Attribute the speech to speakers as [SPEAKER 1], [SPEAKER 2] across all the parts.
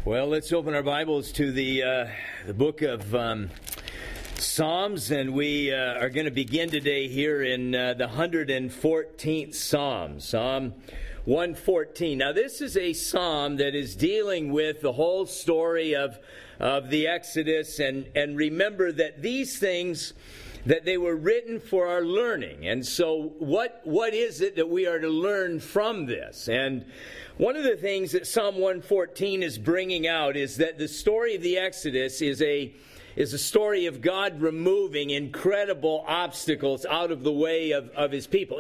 [SPEAKER 1] Well, let's open our Bibles to the book of Psalms, and we are going to begin today here in the 114th Psalm, Psalm 114. Now, this is a psalm that is dealing with the whole story of the Exodus, and remember that these things, that they were written for our learning. And so what is it that we are to learn from this? And one of the things that Psalm 114 is bringing out is that the story of the Exodus is a story of God removing incredible obstacles out of the way of his people.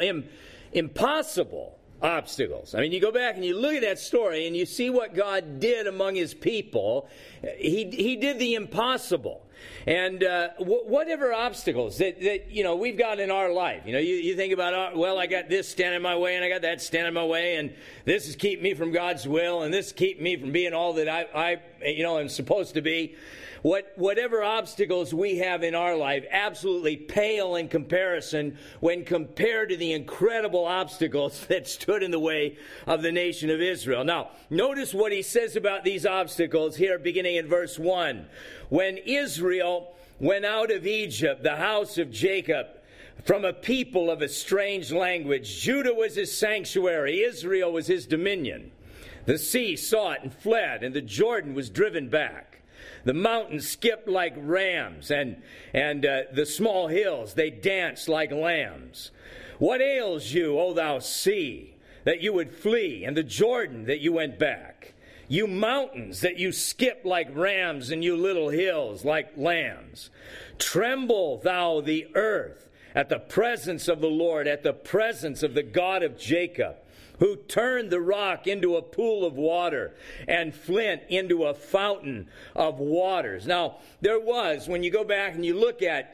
[SPEAKER 1] Impossible obstacles. I mean, you go back and you look at that story and you see what God did among his people. He did the impossible. And whatever obstacles that we've got in our life, you think about, I got this standing in my way, and I got that standing in my way, and this is keeping me from God's will, and this is keeping me from being all that I am supposed to be. Whatever obstacles we have in our life absolutely pale in comparison when compared to the incredible obstacles that stood in the way of the nation of Israel. Now, notice what he says about these obstacles here, beginning in verse 1. When Israel went out of Egypt, the house of Jacob, from a people of a strange language, Judah was his sanctuary, Israel was his dominion. The sea saw it and fled, and the Jordan was driven back. The mountains skipped like rams, and the small hills, they danced like lambs. What ails you, O thou sea, that you would flee, and the Jordan that you went back? You mountains, that you skip like rams, and you little hills like lambs. Tremble, thou the earth, at the presence of the Lord, at the presence of the God of Jacob, who turned the rock into a pool of water and flint into a fountain of waters. Now, there was, when you go back and you look at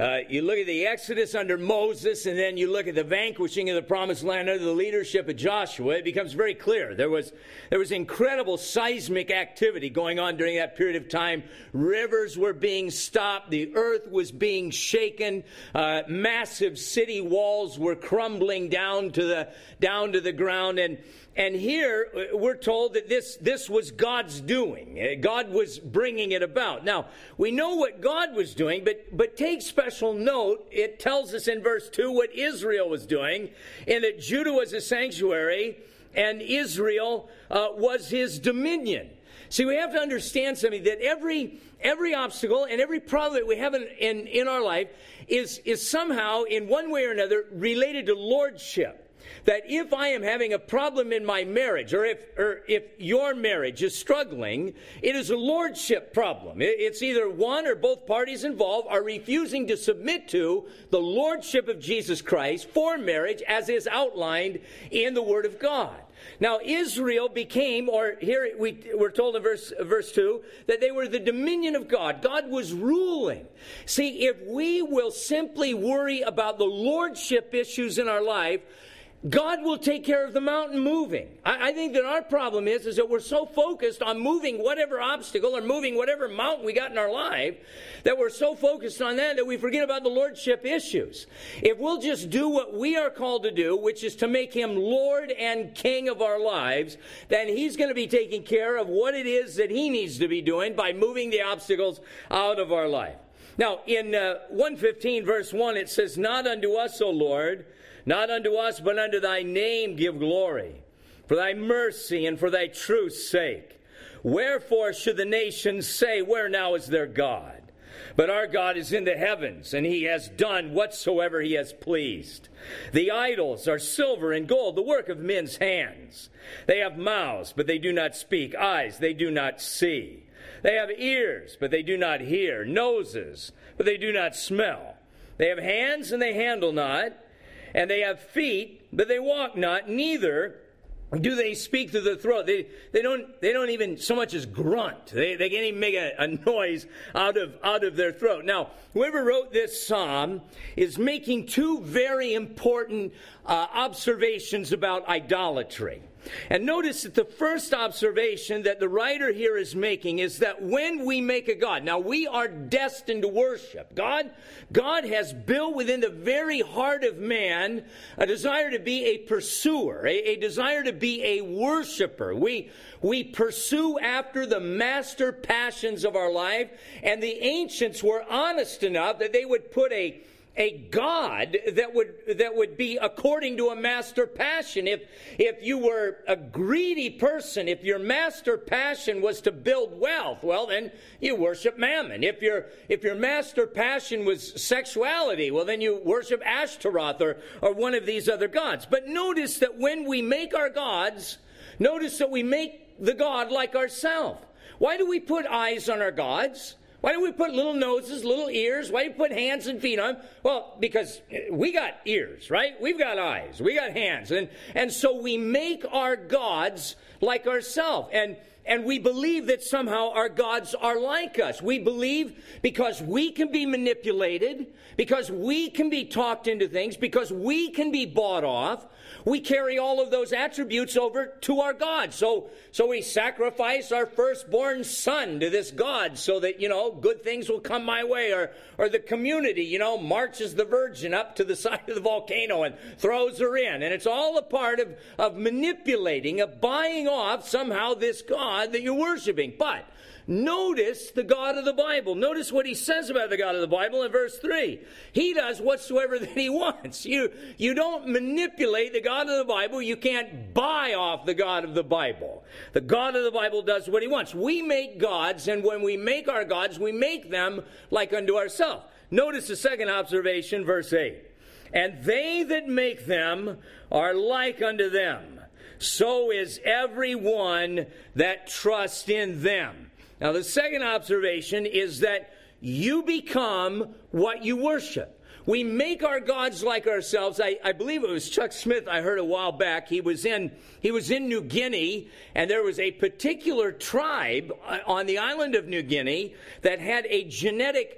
[SPEAKER 1] the Exodus under Moses, and then you look at the vanquishing of the promised land under the leadership of Joshua, it becomes very clear. There was incredible seismic activity going on during that period of time. Rivers were being stopped. The earth was being shaken. Massive city walls were crumbling down to the ground. And here we're told that this was God's doing. God was bringing it about. Now, we know what God was doing, but take special note. It tells us in verse 2 what Israel was doing, and that Judah was a sanctuary and Israel was his dominion. See, we have to understand something, that every obstacle and every problem that we have in our life is somehow, in one way or another, related to lordship. That if I am having a problem in my marriage, or if your marriage is struggling, it is a lordship problem. It's either one or both parties involved are refusing to submit to the lordship of Jesus Christ for marriage as is outlined in the Word of God. Now, Israel became, or here we're told in verse 2, that they were the dominion of God. God was ruling. See, if we will simply worry about the lordship issues in our life, God will take care of the mountain moving. I think that our problem is that we're so focused on moving whatever obstacle or moving whatever mountain we got in our life, that we're so focused on that we forget about the lordship issues. If we'll just do what we are called to do, which is to make him Lord and King of our lives, then he's going to be taking care of what it is that he needs to be doing by moving the obstacles out of our life. Now, in 115 verse 1, it says, Not unto us, O Lord, not unto us, but unto thy name give glory, for thy mercy and for thy truth's sake. Wherefore should the nations say, Where now is their God? But our God is in the heavens, and he has done whatsoever he has pleased. The idols are silver and gold, the work of men's hands. They have mouths, but they do not speak, eyes, they do not see. They have ears, but they do not hear, noses, but they do not smell. They have hands, and they handle not, and they have feet, but they walk not, neither do they speak through the throat. They don't even so much as grunt. They can't even make a noise out of their throat. Now, whoever wrote this psalm is making two very important observations about idolatry. And notice that the first observation that the writer here is making is that when we make a god, now we are destined to worship. God has built within the very heart of man a desire to be a pursuer, a desire to be a worshiper. We pursue after the master passions of our life, and the ancients were honest enough that they would put a God that would be according to a master passion. If you were a greedy person, if your master passion was to build wealth, well, then you worship Mammon. If your master passion was sexuality, well, then you worship Ashtaroth or one of these other gods. But notice that when we make our gods, notice that we make the God like ourselves. Why do we put eyes on our gods? Why do we put little noses, little ears? Why do we put hands and feet on them? Well, because we got ears, right? We've got eyes. We got hands. And so we make our gods like ourselves. And we believe that somehow our gods are like us. We believe because we can be manipulated, because we can be talked into things, because we can be bought off, we carry all of those attributes over to our God. So we sacrifice our firstborn son to this God so that, good things will come my way. Or the community, marches the virgin up to the side of the volcano and throws her in. And it's all a part of manipulating, of buying off somehow this God that you're worshiping. But notice the God of the Bible. Notice what he says about the God of the Bible in verse 3. He does whatsoever that he wants. You don't manipulate the God of the Bible. You can't buy off the God of the Bible. The God of the Bible does what he wants. We make gods, and when we make our gods, we make them like unto ourselves. Notice the second observation, verse 8. And they that make them are like unto them. So is every one that trusts in them. Now, the second observation is that you become what you worship. We make our gods like ourselves. I believe it was Chuck Smith I heard a while back. He was in New Guinea, and there was a particular tribe on the island of New Guinea that had a genetic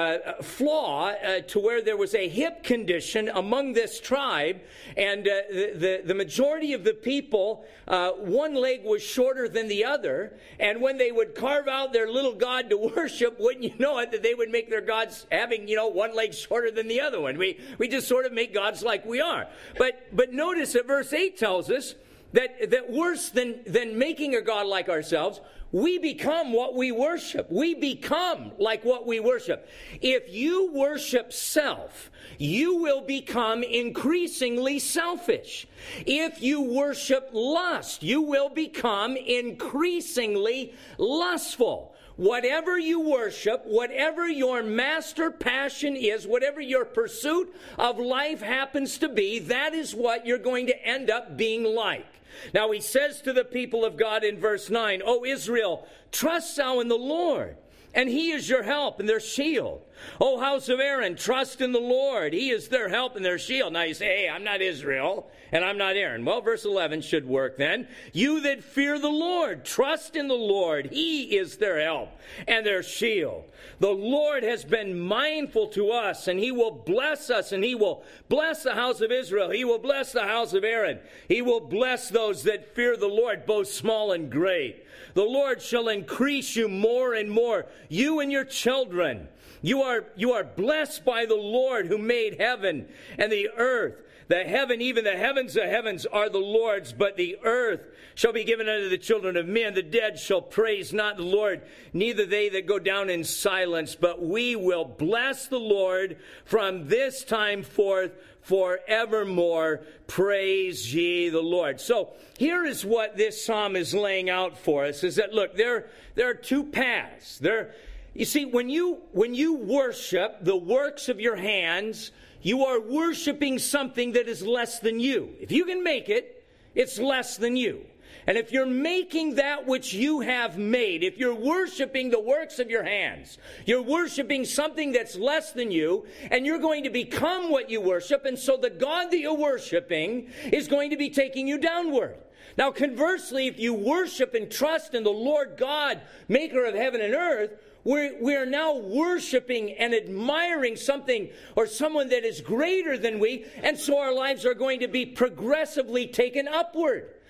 [SPEAKER 1] flaw to where there was a hip condition among this tribe, and the majority of the people, one leg was shorter than the other, and when they would carve out their little god to worship, wouldn't you know it, that they would make their gods having, one leg shorter than the other one. We just sort of make gods like we are. But notice that verse 8 tells us that worse than making a god like ourselves, we become what we worship. We become like what we worship. If you worship self, you will become increasingly selfish. If you worship lust, you will become increasingly lustful. Whatever you worship, whatever your master passion is, whatever your pursuit of life happens to be, that is what you're going to end up being like. Now he says to the people of God in verse 9, O Israel, trust thou in the Lord, and he is your help and their shield. O house of Aaron, trust in the Lord. He is their help and their shield. Now you say, hey, I'm not Israel and I'm not Aaron. Well, verse 11 should work then. You that fear the Lord, trust in the Lord. He is their help and their shield. The Lord has been mindful to us, and he will bless us, and he will bless the house of Israel. He will bless the house of Aaron. He will bless those that fear the Lord, both small and great. The Lord shall increase you more and more, you and your children. You are blessed by the Lord who made heaven and the earth. The heaven, even the heavens of heavens, are the Lord's, but the earth shall be given unto the children of men. The dead shall praise not the Lord, neither they that go down in silence. But we will bless the Lord from this time forth forevermore. Praise ye the Lord. So here is what this psalm is laying out for us, is that, look, there are two paths. You see, when you worship the works of your hands, you are worshiping something that is less than you. If you can make it, it's less than you. And if you're making that which you have made, if you're worshiping the works of your hands, you're worshiping something that's less than you, and you're going to become what you worship, and so the God that you're worshiping is going to be taking you downward. Now, conversely, if you worship and trust in the Lord God, maker of heaven and earth, we are now worshiping and admiring something or someone that is greater than we, and so our lives are going to be progressively taken upward.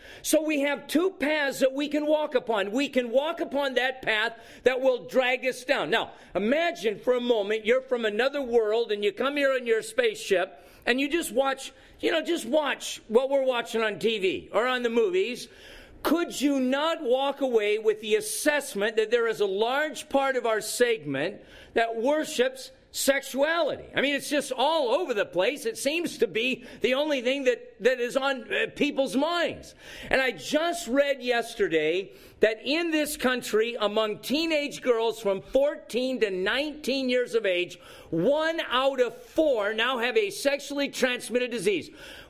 [SPEAKER 1] So we have two paths that we can walk upon. We can walk upon that path that will drag us down. Now, imagine for a moment you're from another world and you come here in your spaceship and you just watch what we're watching on TV or on the movies. Could you not walk away with the assessment that there is a large part of our segment that worships sexuality? I mean, it's just all over the place. It seems to be the only thing that is on people's minds. And I just read yesterday that in this country, among teenage girls from 14 to 19 years of age, 1 out of 4 now have a sexually transmitted disease.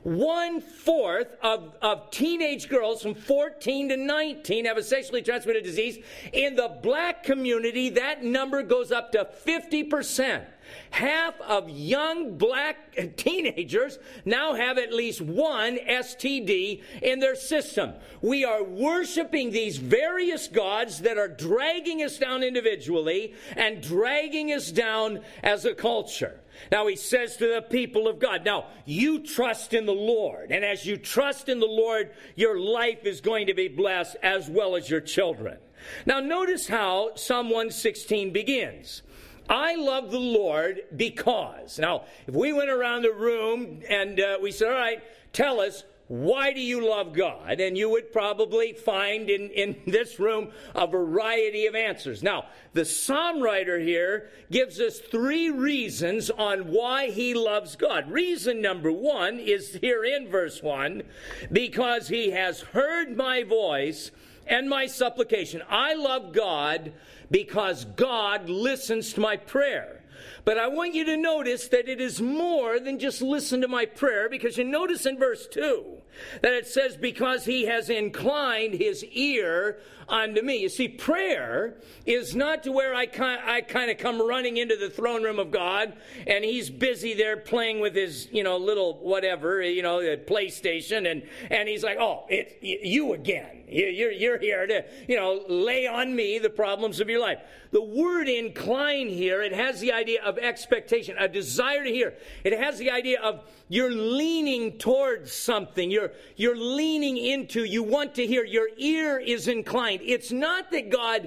[SPEAKER 1] 1/4 of teenage girls from 14 to 19 have a sexually transmitted disease. In the black community, that number goes up to 50%. Half of young black teenagers now have at least one STD in their system. We are worshiping these various gods that are dragging us down individually and dragging us down as a culture. Now he says to the people of God, now you trust in the Lord. And as you trust in the Lord, your life is going to be blessed as well as your children. Now notice how Psalm 116 begins. I love the Lord because. Now, if we went around the room and we said, all right, tell us, why do you love God? And you would probably find in this room a variety of answers. Now, the psalm writer here gives us 3 reasons on why he loves God. Reason number 1 is here in verse 1, because he has heard my voice and my supplication. I love God because God listens to my prayer. But I want you to notice that it is more than just listen to my prayer, because you notice in verse 2 that it says, because he has inclined his ear unto me. You see, prayer is not to where I kind of come running into the throne room of God and he's busy there playing with his, little whatever, PlayStation, and he's like, oh, it's you again. You're here to, lay on me the problems of your life. The word incline here, it has the idea of expectation, a desire to hear. It has the idea of you're leaning towards something. You're leaning into, you want to hear. Your ear is inclined. It's not that God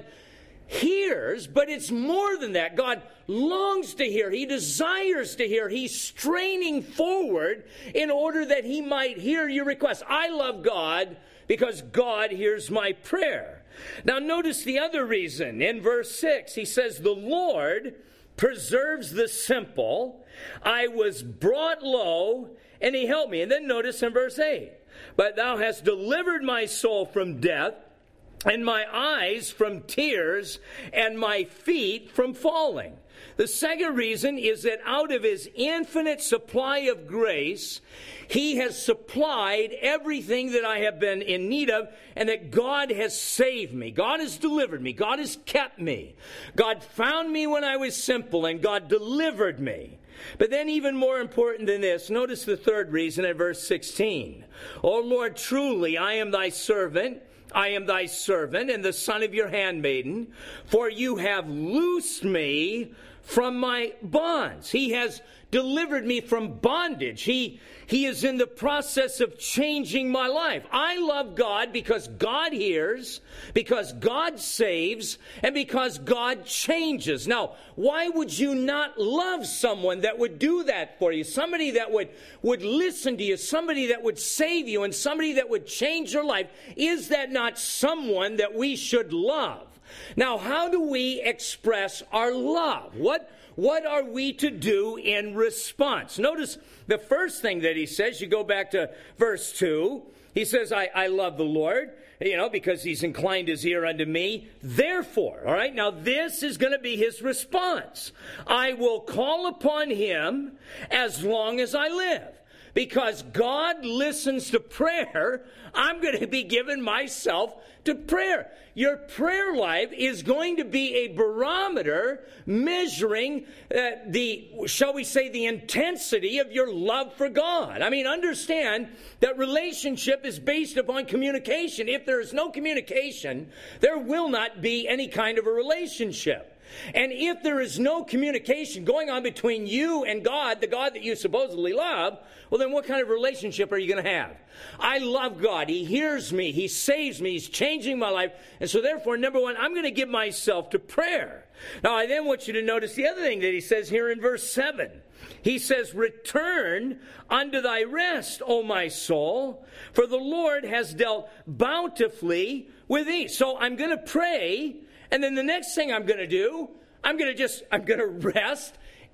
[SPEAKER 1] hears, but it's more than that. God longs to hear. He desires to hear. He's straining forward in order that he might hear your request. I love God because God hears my prayer. Now notice the other reason. In verse 6, he says, the Lord preserves the simple. I was brought low, and he helped me. And then notice in verse 8, but thou hast delivered my soul from death, and my eyes from tears, and my feet from falling. The second reason is that out of his infinite supply of grace, he has supplied everything that I have been in need of, and that God has saved me. God has delivered me. God has kept me. God found me when I was simple, and God delivered me. But then even more important than this, notice the third reason at verse 16. O Lord, truly I am thy servant. I am thy servant and the son of your handmaiden, for you have loosed me from my bonds. He has delivered me from bondage. He is in the process of changing my life. I love God because God hears, because God saves, and because God changes. Now, why would you not love someone that would do that for you? Somebody that would listen to you, somebody that would save you, and somebody that would change your life. Is that not someone that we should love? Now, how do we express our love? What are we to do in response? Notice the first thing that he says. You go back to verse 2. He says, I love the Lord, because he's inclined his ear unto me. Therefore, all right, now this is going to be his response. I will call upon him as long as I live. Because God listens to prayer, I'm going to be giving myself to prayer. Your prayer life is going to be a barometer measuring the intensity of your love for God. I mean, understand that relationship is based upon communication. If there is no communication, there will not be any kind of a relationship. And if there is no communication going on between you and God, the God that you supposedly love, well, then what kind of relationship are you going to have? I love God. He hears me. He saves me. He's changing my life. And so therefore, number one, I'm going to give myself to prayer. Now, I then want you to notice the other thing that he says here in verse 7. He says, return unto thy rest, O my soul, for the Lord has dealt bountifully with thee. So I'm going to pray, and then the next thing I'm going to do, I'm going to rest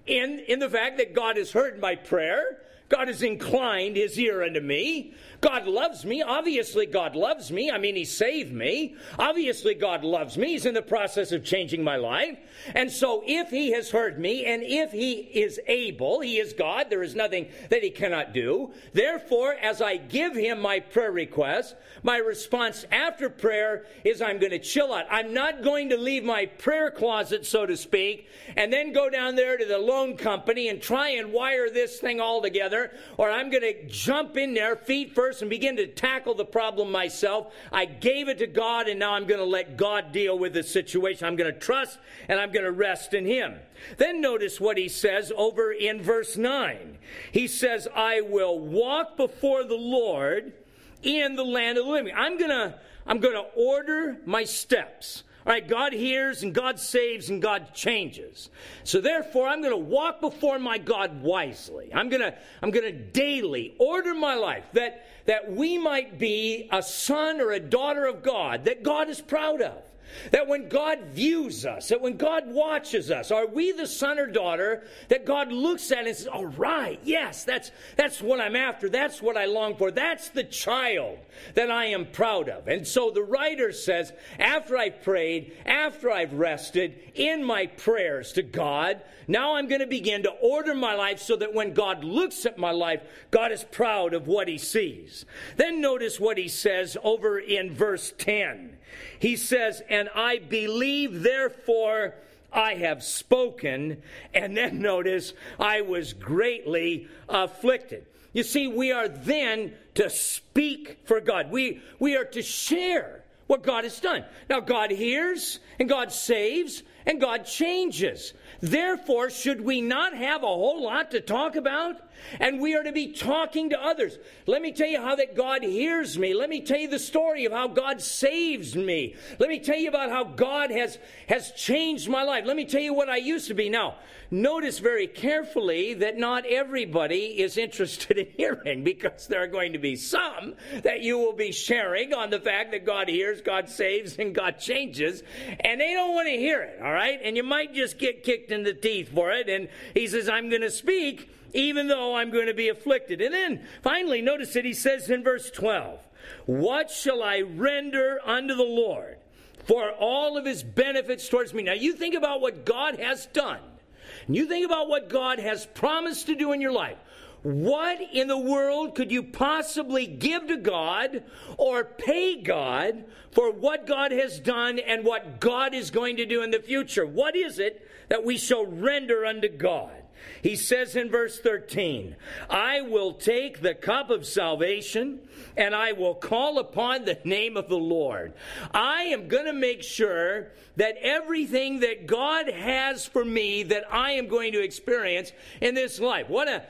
[SPEAKER 1] in the fact that God has heard my prayer. God has inclined his ear unto me. God loves me. Obviously, God loves me. I mean, he saved me. Obviously, God loves me. He's in the process of changing my life. And so if he has heard me, and if he is able, he is God, there is nothing that he cannot do. Therefore, as I give him my prayer request, my response after prayer is I'm going to chill out. I'm not going to leave my prayer closet, so to speak, and then go down there to the loan company and try and wire this thing all together, or I'm going to jump in there feet first and begin to tackle the problem myself. I gave it to God, and now I'm going to let God deal with the situation. I'm going to trust, and I'm going to rest in him. Then notice what he says over in verse 9. He says, I will walk before the Lord in the land of the living. I'm going to order my steps. All right, God hears and God saves and God changes. So therefore, I'm going to walk before my God wisely. I'm going to daily order my life that we might be a son or a daughter of God that God is proud of. That when God views us, that when God watches us, are we the son or daughter that God looks at and says, all right, yes, that's what I'm after. That's what I long for. That's the child that I am proud of. And so the writer says, after I've prayed, after I've rested in my prayers to God, now I'm going to begin to order my life so that when God looks at my life, God is proud of what he sees. Then notice what he says over in verse 10. He says, and I believe, therefore I have spoken. And then notice, I was greatly afflicted. You see, we are then to speak for God. We are to share what God has done. Now, God hears, and God saves, and God changes. Therefore, should we not have a whole lot to talk about? And we are to be talking to others. Let me tell you how that God hears me. Let me tell you the story of how God saves me. Let me tell you about how God has changed my life. Let me tell you what I used to be. Now, notice very carefully that not everybody is interested in hearing, because there are going to be some that you will be sharing on the fact that God hears, God saves, and God changes, and they don't want to hear it, all right? And you might just get kicked in the teeth for it. And he says, I'm going to speak even though I'm going to be afflicted. And then finally, notice that he says in verse 12, what shall I render unto the Lord for all of his benefits towards me? Now you think about what God has done. And you think about what God has promised to do in your life. What in the world could you possibly give to God or pay God for what God has done and what God is going to do in the future? What is it that we shall render unto God? He says in verse 13, I will take the cup of salvation and I will call upon the name of the Lord. I am going to make sure that everything that God has for me that I am going to experience in this life. What a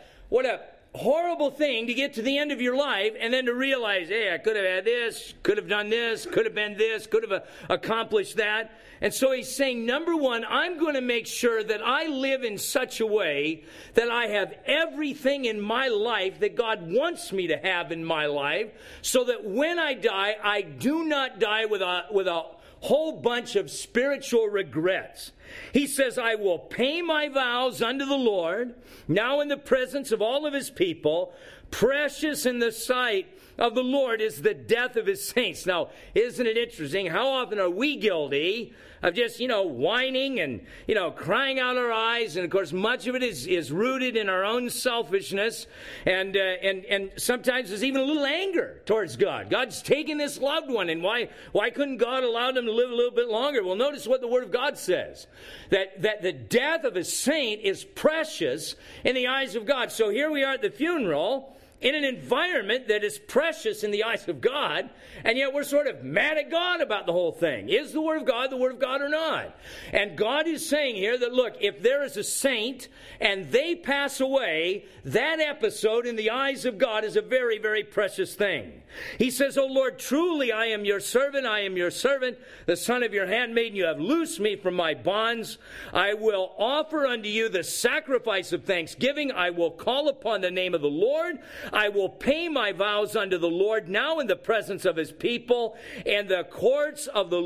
[SPEAKER 1] horrible thing to get to the end of your life and then to realize, hey, I could have had this, could have done this, could have been this, could have accomplished that. And so he's saying, number one, I'm going to make sure that I live in such a way that I have everything in my life that God wants me to have in my life, so that when I die, I do not die with a whole bunch of spiritual regrets. He says, I will pay my vows unto the Lord, now in the presence of all of his people. Precious in the sight of the Lord is the death of his saints. Now, isn't it interesting? How often are we guilty of just, whining and, crying out our eyes? And, of course, much of it is rooted in our own selfishness. And sometimes there's even a little anger towards God. God's taken this loved one, and why couldn't God allow them to live a little bit longer? Well, notice what the Word of God says. That the death of a saint is precious in the eyes of God. So here we are at the funeral, in an environment that is precious in the eyes of God, and yet we're sort of mad at God about the whole thing. Is the Word of God or not? And God is saying here that, look, if there is a saint and they pass away, that episode in the eyes of God is a very, very precious thing. He says, O Lord, truly I am your servant, the son of your handmaiden. You have loosed me from my bonds. I will offer unto you the sacrifice of thanksgiving. I will call upon the name of the Lord. I will pay my vows unto the Lord now in the presence of his people, and the courts of the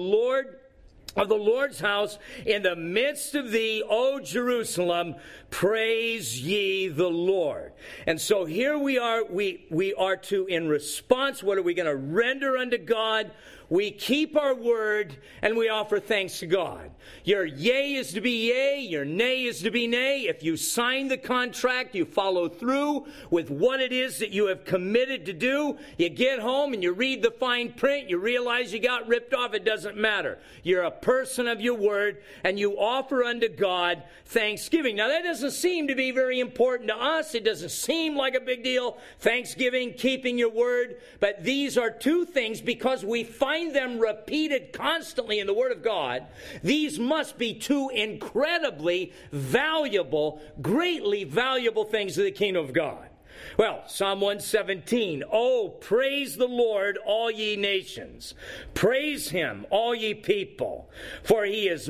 [SPEAKER 1] Lord's house, in the midst of thee, O Jerusalem, praise ye the Lord. And so here we are to, in response, what are we going to render unto God? We keep our word and we offer thanks to God. Your yea is to be yea, your nay is to be nay. If you sign the contract, you follow through with what it is that you have committed to do. You get home and you read the fine print, you realize you got ripped off, it doesn't matter. You're a person of your word and you offer unto God thanksgiving. Now that doesn't seem to be very important to us. It doesn't seem like a big deal. Thanksgiving, keeping your word. But these are two things, because we find them repeated constantly in the Word of God. These must be two incredibly valuable, greatly valuable things of the kingdom of God. Well, Psalm 117, oh, praise the Lord, all ye nations. Praise him, all ye people. For his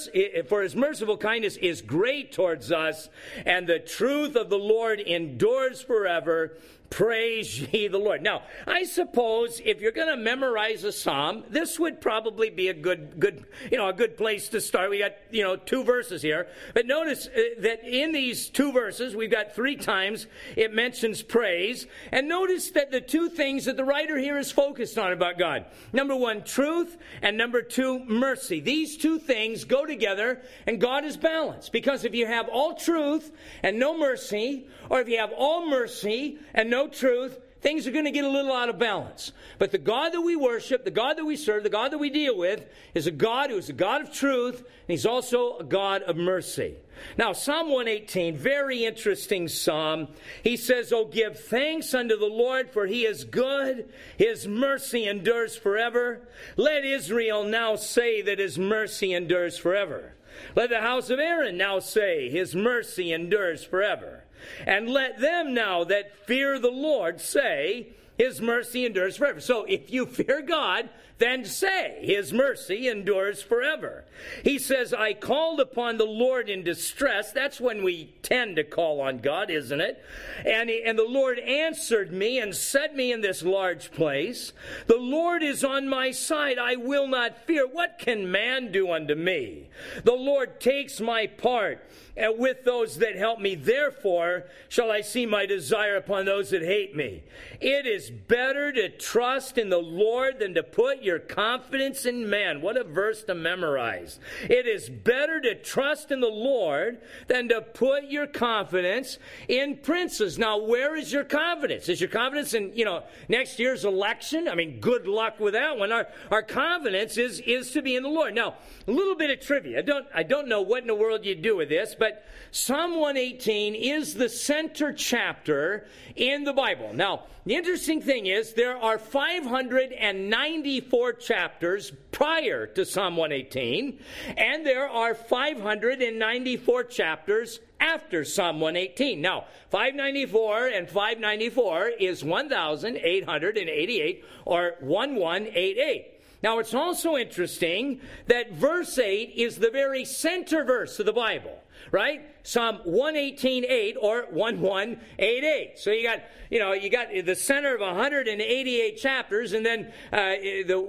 [SPEAKER 1] merciful kindness is great towards us, and the truth of the Lord endures forever. Praise ye the Lord. Now, I suppose if you're going to memorize a psalm, this would probably be a good place to start. We got, 2 verses here. But notice that in these 2 verses, we've got 3 times it mentions praise. And notice that the 2 things that the writer here is focused on about God. Number 1, truth, and number 2, mercy. These 2 things go together, and God is balanced. Because if you have all truth and no mercy, or if you have all mercy and no truth, things are going to get a little out of balance. But the God that we worship, the God that we serve, the God that we deal with, is a God who is a God of truth, and he's also a God of mercy. Now, Psalm 118, very interesting psalm. He says, oh, give thanks unto the Lord, for he is good. His mercy endures forever. Let Israel now say that his mercy endures forever. Let the house of Aaron now say, his mercy endures forever. And let them now that fear the Lord say, his mercy endures forever. So if you fear God, then say, his mercy endures forever. He says, I called upon the Lord in distress. That's when we tend to call on God, isn't it? And the Lord answered me and set me in this large place. The Lord is on my side. I will not fear. What can man do unto me? The Lord takes my part with those that help me. Therefore shall I see my desire upon those that hate me. It is better to trust in the Lord than to put your confidence in man. What a verse to memorize. It is better to trust in the Lord than to put your confidence in princes. Now, where is your confidence? Is your confidence in, next year's election? I mean, good luck with that one. Our confidence is to be in the Lord. Now, a little bit of trivia. I don't know what in the world you do with this, but Psalm 118 is the center chapter in the Bible. Now, the interesting thing is there are 594 chapters prior to Psalm 118, and there are 594 chapters after Psalm 118. Now, 594 and 594 is 1,888, or 1188. Now, it's also interesting that verse 8 is the very center verse of the Bible, right? Psalm 118:8 or 1188. So you got the center of 188 chapters, and then the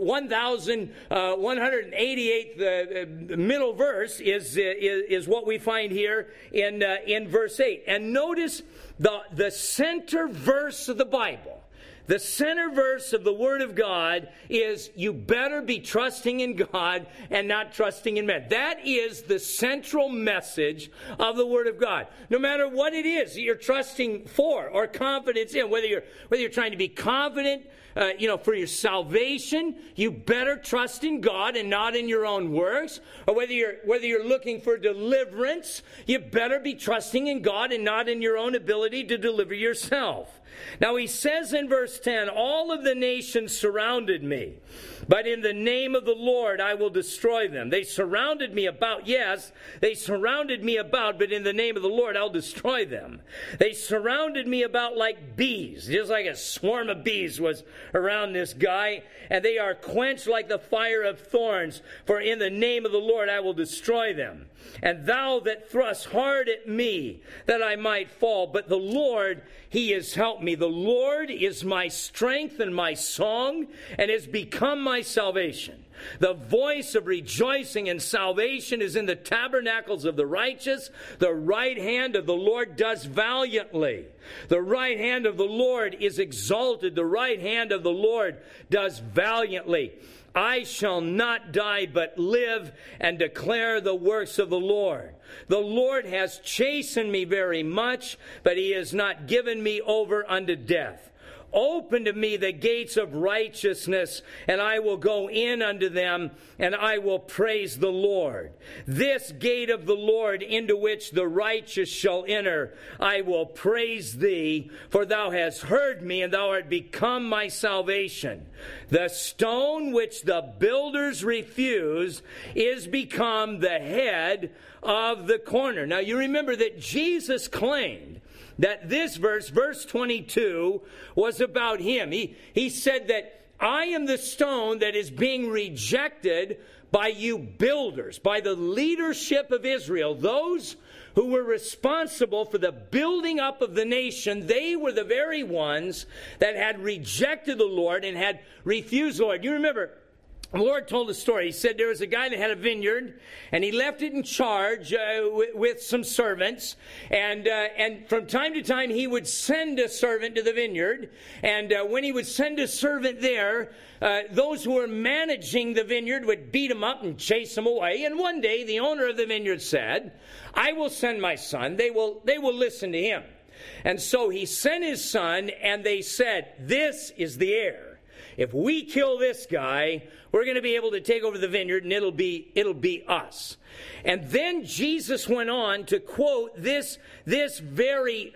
[SPEAKER 1] 1,188th the middle verse is what we find here in verse 8. And notice the center verse of the Bible. The center verse of the Word of God is, you better be trusting in God and not trusting in men. That is the central message of the Word of God. No matter what it is that you're trusting for or confidence in, whether you're trying to be confident for your salvation, you better trust in God and not in your own works. Or whether you're looking for deliverance, you better be trusting in God and not in your own ability to deliver yourself. Now he says in verse 10, all of the nations surrounded me, but in the name of the Lord I will destroy them. They surrounded me about, yes, they surrounded me about, but in the name of the Lord I'll destroy them. They surrounded me about like bees, just like a swarm of bees was around this guy, and they are quenched like the fire of thorns, for in the name of the Lord I will destroy them. And thou that thrust hard at me, that I might fall, but the Lord, he has helped me. The Lord is my strength and my song, and has become my salvation. The voice of rejoicing and salvation is in the tabernacles of the righteous. The right hand of the Lord does valiantly. The right hand of the Lord is exalted. The right hand of the Lord does valiantly. I shall not die, but live and declare the works of the Lord. The Lord has chastened me very much, but he has not given me over unto death. Open to me the gates of righteousness, and I will go in unto them, and I will praise the Lord. This gate of the Lord into which the righteous shall enter, I will praise thee, for thou hast heard me, and thou art become my salvation. The stone which the builders refused is become the head of the corner. Now you remember that Jesus claimed that this verse 22, was about him. He said that I am the stone that is being rejected by you builders, by the leadership of Israel, those who were responsible for the building up of the nation. They were the very ones that had rejected the Lord and had refused the Lord. You remember, the Lord told a story. He said there was a guy that had a vineyard, and he left it in charge with some servants. And from time to time, he would send a servant to the vineyard. And when he would send a servant there, those who were managing the vineyard would beat him up and chase him away. And one day, the owner of the vineyard said, I will send my son. They will listen to him. And so he sent his son, and they said, this is the heir. If we kill this guy, we're going to be able to take over the vineyard, and it'll be us. And then Jesus went on to quote this very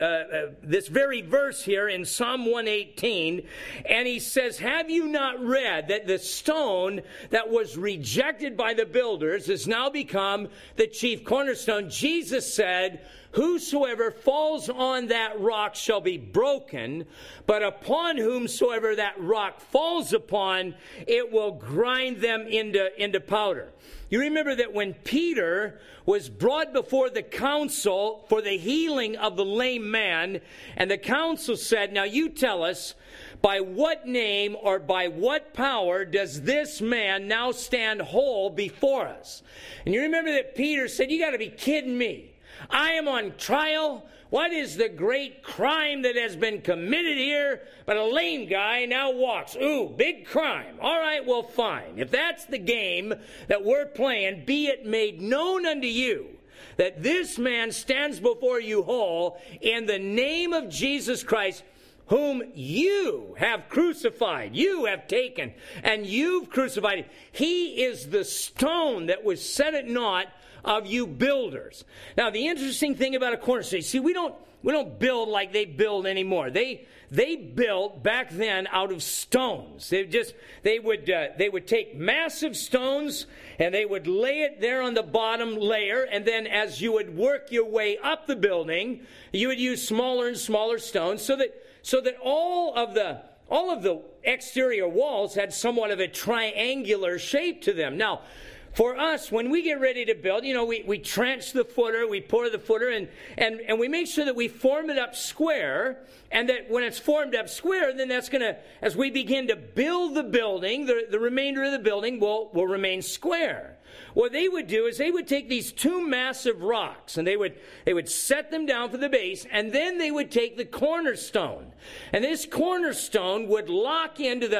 [SPEAKER 1] verse here in Psalm 118, and he says, have you not read that the stone that was rejected by the builders has now become the chief cornerstone? Jesus said, whosoever falls on that rock shall be broken, but upon whomsoever that rock falls upon, it will grind them into powder. You remember that when Peter was brought before the council for the healing of the lame man, and the council said, now you tell us, by what name or by what power does this man now stand whole before us? And you remember that Peter said, you got to be kidding me. I am on trial. What is the great crime that has been committed here? But a lame guy now walks. Ooh, big crime. All right, well, fine. If that's the game that we're playing, be it made known unto you that this man stands before you whole in the name of Jesus Christ, whom you have crucified, you have taken, and you've crucified. He is the stone that was set at naught of you builders. Now, the interesting thing about a cornerstone, see, we don't build like they build anymore. They built back then out of stones. They would take massive stones and they would lay it there on the bottom layer, and then as you would work your way up the building, you would use smaller and smaller stones so that all of the exterior walls had somewhat of a triangular shape to them. Now, for us, when we get ready to build, we trench the footer, we pour the footer, and we make sure that we form it up square, and that when it's formed up square, then that's going to, as we begin to build the building, the remainder of the building will remain square. What they would do is they would take these two massive rocks, and they would set them down for the base, and then they would take the cornerstone. And this cornerstone would lock into the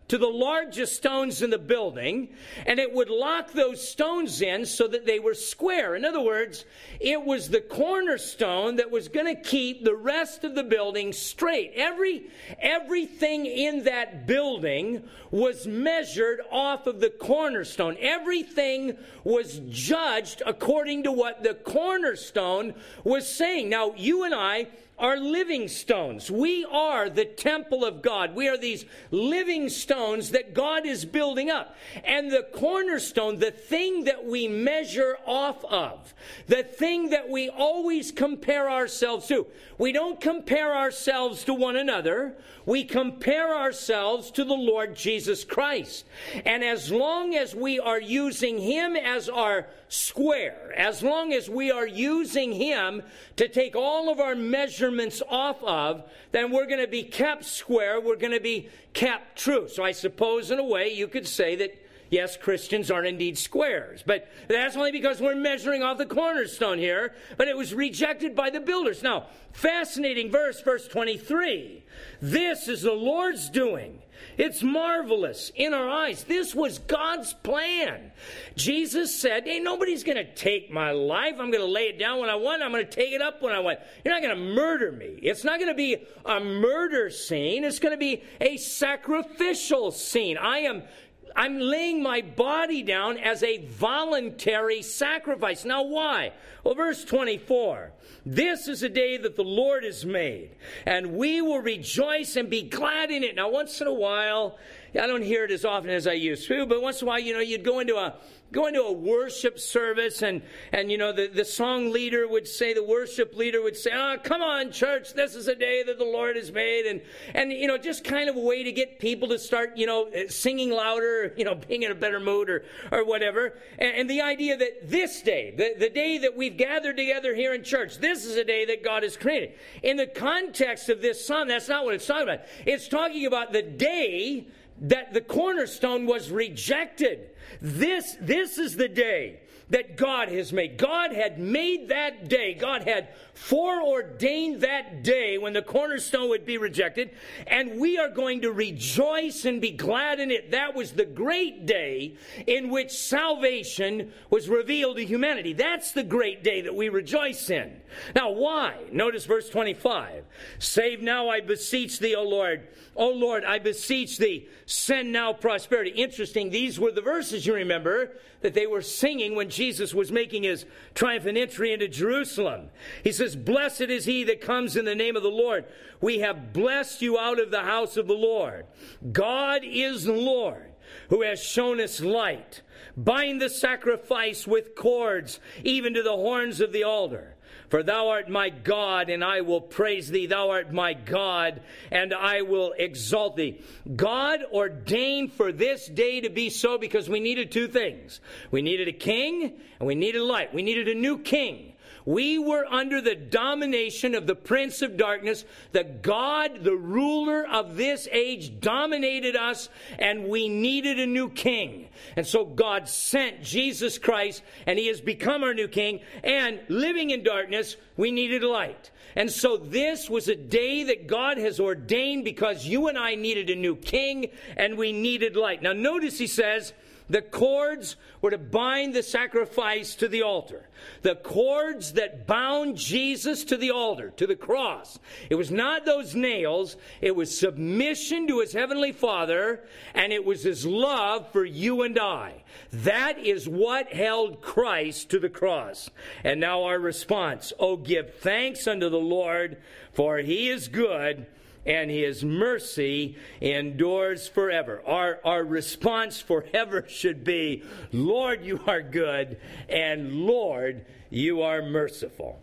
[SPEAKER 1] to the largest stones in the building, and it would lock those stones in so that they were square. In other words, it was the cornerstone that was going to keep the rest of the building straight. Everything in that building was measured off of the cornerstone. Everything was judged according to what the cornerstone was saying. Now, you and I are living stones. We are the temple of God. We are these living stones that God is building up. And the cornerstone, the thing that we measure off of, the thing that we always compare ourselves to. We don't compare ourselves to one another. We compare ourselves to the Lord Jesus Christ. And as long as we are using Him as our square, as long as we are using Him to take all of our measurements off of, then we're going to be kept square, we're going to be kept true. So I suppose in a way you could say that, yes, Christians are indeed squares, but that's only because we're measuring off the cornerstone here, but it was rejected by the builders. Now, fascinating verse 23. This is the Lord's doing. It's marvelous in our eyes. This was God's plan. Jesus said, hey, nobody's going to take my life. I'm going to lay it down when I want. I'm going to take it up when I want. You're not going to murder me. It's not going to be a murder scene. It's going to be a sacrificial scene. I'm laying my body down as a voluntary sacrifice. Now why? Well, verse 24. This is a day that the Lord has made, and we will rejoice and be glad in it. Now, once in a while, I don't hear it as often as I used to, but once in a while, you'd go into a worship service, and the song leader would say, the worship leader would say, come on, church, this is a day that the Lord has made, and just kind of a way to get people to start, singing louder, being in a better mood or whatever. And the idea that this day, the day that we've gathered together here in church, this is a day that God has created. In the context of this psalm, that's not what it's talking about. It's talking about the day that the cornerstone was rejected. This is the day that God has made. God had made that day. God had foreordained that day when the cornerstone would be rejected, and we are going to rejoice and be glad in it. That was the great day in which salvation was revealed to humanity. That's the great day that we rejoice in. Now, why? Notice verse 25. Save now, I beseech thee, O Lord. O Lord, I beseech thee, send now prosperity. Interesting, these were the verses, you remember, that they were singing when Jesus was making his triumphant entry into Jerusalem. He says, blessed is he that comes in the name of the Lord. We have blessed you out of the house of the Lord. God is the Lord, who has shown us light. Bind the sacrifice with cords, even to the horns of the altar. For thou art my God, and I will praise thee. Thou art my God, and I will exalt thee. God ordained for this day to be so because we needed two things. We needed a king, and we needed light. We needed a new king. We were under the domination of the prince of darkness. The God, the ruler of this age, dominated us, and we needed a new king. And so God sent Jesus Christ, and he has become our new king. And living in darkness, we needed light. And so this was a day that God has ordained because you and I needed a new king, and we needed light. Now notice he says, the cords were to bind the sacrifice to the altar. The cords that bound Jesus to the altar, to the cross. It was not those nails. It was submission to his heavenly Father, and it was his love for you and I. That is what held Christ to the cross. And now our response, oh, give thanks unto the Lord, for he is good, and his mercy endures forever. Our response forever should be, Lord, you are good, and Lord, you are merciful.